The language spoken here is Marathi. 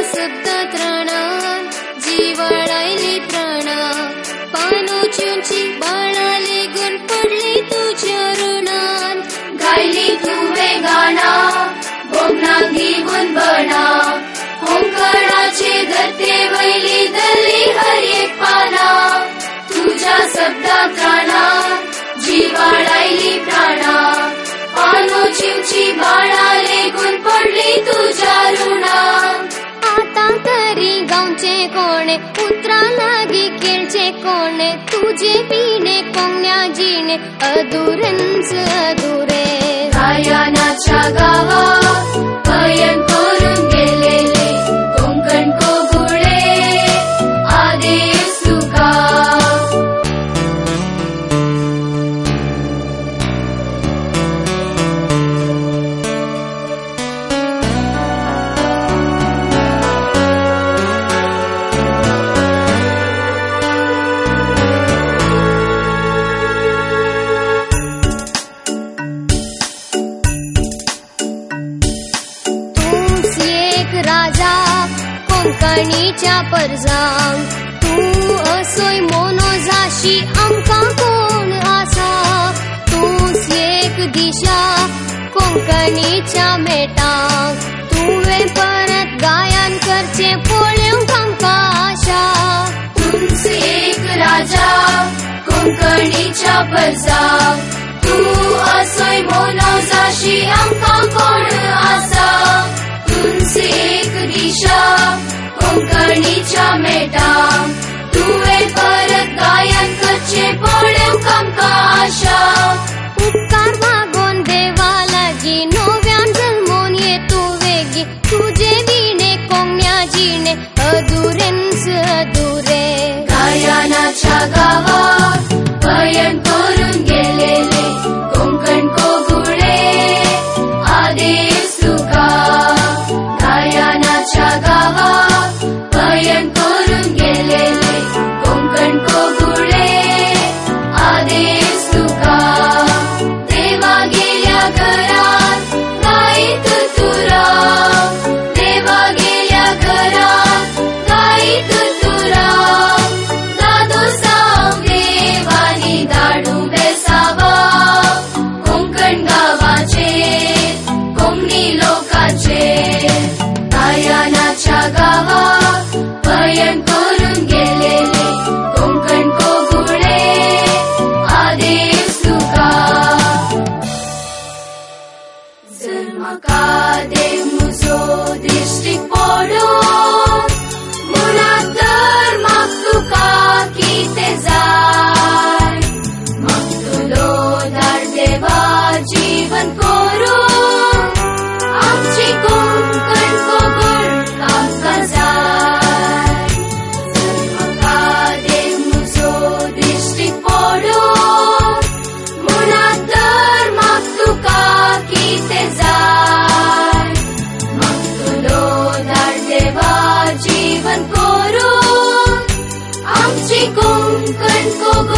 शब्द त्राणान जीवळायली प्राणा पानोची उंची बाळाले गुण पडली तुझ्या ऋणान गायली तुवे गाणा भोगना घेऊन बना होंकळाचे धरते वैली दल्ली हर एक पाना तुझ्या शब्दात राणा जीवाळायली प्राणा पानोची उंची बाळाले गुण पडली तुझ्या ऋणान आता तरी गावचे कोणे उतरा लागी खेळचे कोणे तुझे पिणे कोण्या जिणे अधुरेंच अधुरे गायनाच्या गावात भयन करून गेलेले कोंकण कोगुळे आदेश तुका कोंकणीच्या परजांग तू असोय मोनो जाशी आमकां कोण आसा तूच एक दिशा कोंकणीच्या मेटांक तुवें परत गायन करचे पळोवंक आमकां आशा तुमच एक राजा कोंकणीच्या परजांग तू असोय मोनो जाशी आमकां कोण आसा तुमच एक दिशा कोंकणीच्या मेटांक तुवें परत गायन करचे पळोवंक आमकां आशा उपकार मागोन देवा लागी नव्यान जल्मोन येतू वेगी तुझे विणे कोंग्या जिणे अधुरेंच अधुरे गायनाच्या गावात भयन करून गेलेले कोंकण कोगुळे आदेश तुका गायनाच्या गावात भयन करून गेलेले कोंकण कोगुळे आदेश तुका देवा गेल्या घरात गायत तुरा देवा गेल्या घरात गायत तुरा दादो सांग देवानी धाडू बेसावा कोंकण गावाचेर कोंकणी लोकांचेर गायनाच्या गावात भयन करून गेलेले कोंकण कोगुळे आदेश तुका जर म्हाका देव म्हजो दिश्टीक पडून मुळांत तर म्हाक तुका कितें जाय म्हाक तुलो धाड देवा जीवन करून आमची कोंकण कोगुळ आमकां जाय जर म्हाका देव म्हजो दिश्टीक पडून मुळांत तर म्हाक तुका कितें जाय म्हाक तुलो धाड देवा जीवन करून आमची कोंकण कोगुळ